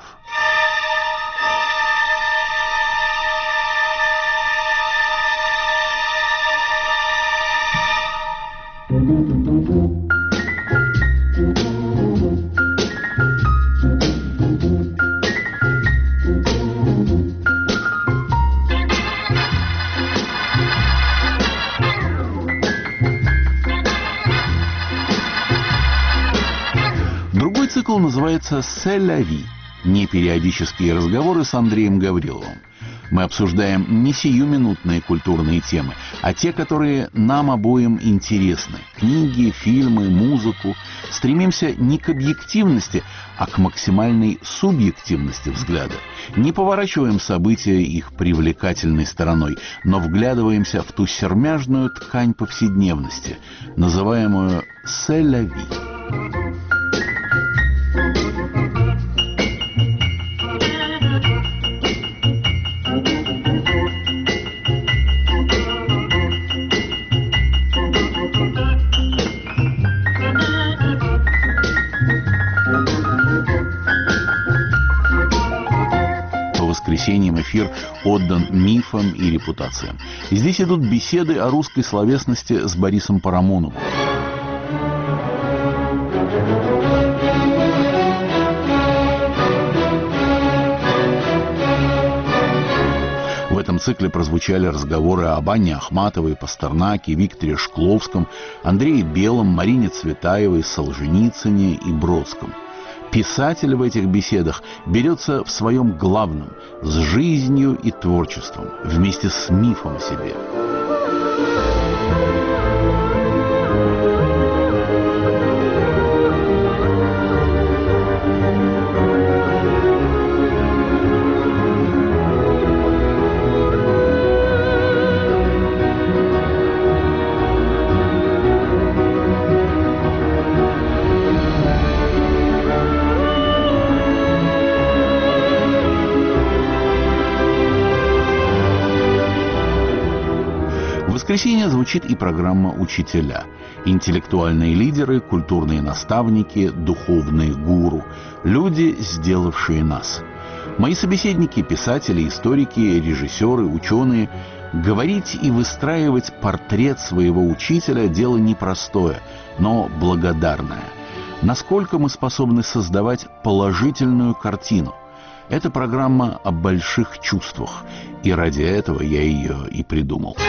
[SPEAKER 1] Другой цикл называется «C'est la vie» – непериодические разговоры с Андреем Гавриловым. Мы обсуждаем не сиюминутные культурные темы, а те, которые нам обоим интересны. Книги, фильмы, музыку. Стремимся не к объективности, а к максимальной субъективности взгляда. Не поворачиваем события их привлекательной стороной, но вглядываемся в ту сермяжную ткань повседневности, называемую «C'est la vie». Воскресеньям эфир отдан мифам и репутациям. Здесь идут беседы о русской словесности с Борисом Парамоновым. В этом цикле прозвучали разговоры об Анне Ахматовой, Пастернаке, Викторе Шкловском, Андрее Белом, Марине Цветаевой, Солженицыне и Бродском. Писатель в этих беседах берется в своем главном – с жизнью и творчеством, вместе с мифом о себе. В воскресенье звучит и программа «Учителя». Интеллектуальные лидеры, культурные наставники, духовные гуру. Люди, сделавшие нас. Мои собеседники, писатели, историки, режиссеры, ученые. Говорить и выстраивать портрет своего учителя – дело непростое, но благодарное. Насколько мы способны создавать положительную картину? Это программа о больших чувствах, и ради этого я ее и придумал.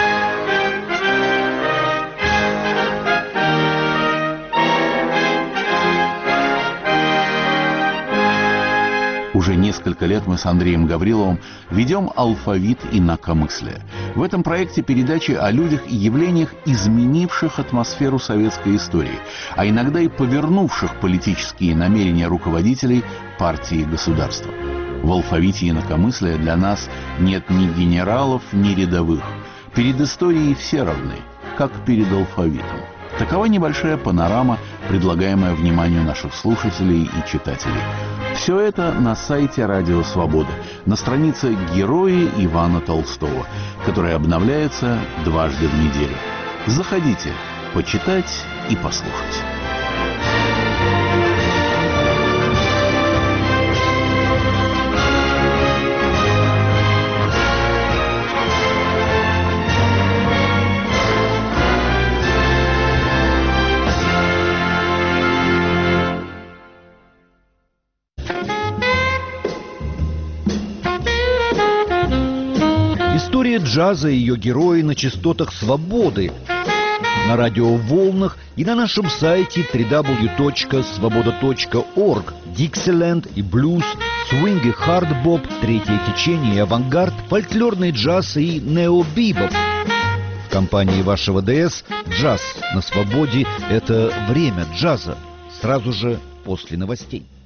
[SPEAKER 1] Уже несколько лет мы с Андреем Гавриловым ведем «Алфавит инакомыслия». В этом проекте передачи о людях и явлениях, изменивших атмосферу советской истории, а иногда и повернувших политические намерения руководителей партии и государства. В «Алфавите инакомыслия» для нас нет ни генералов, ни рядовых. Перед историей все равны, как перед алфавитом. Такова небольшая панорама, предлагаемая вниманию наших слушателей и читателей. Все это на сайте «Радио Свобода», на странице «Герои Ивана Толстого», которая обновляется дважды в неделю. Заходите, почитать и послушать.
[SPEAKER 3] История джаза и ее герои на частотах свободы, на радиоволнах и на нашем сайте дабл ю дабл ю дабл ю точка свобода точка орг. Диксиленд и блюз, свинг и хардбоп, третье течение и авангард, фольклорный джаз и необибоп. В компании вашего ДС «Джаз на свободе» — это время джаза. Сразу же после новостей.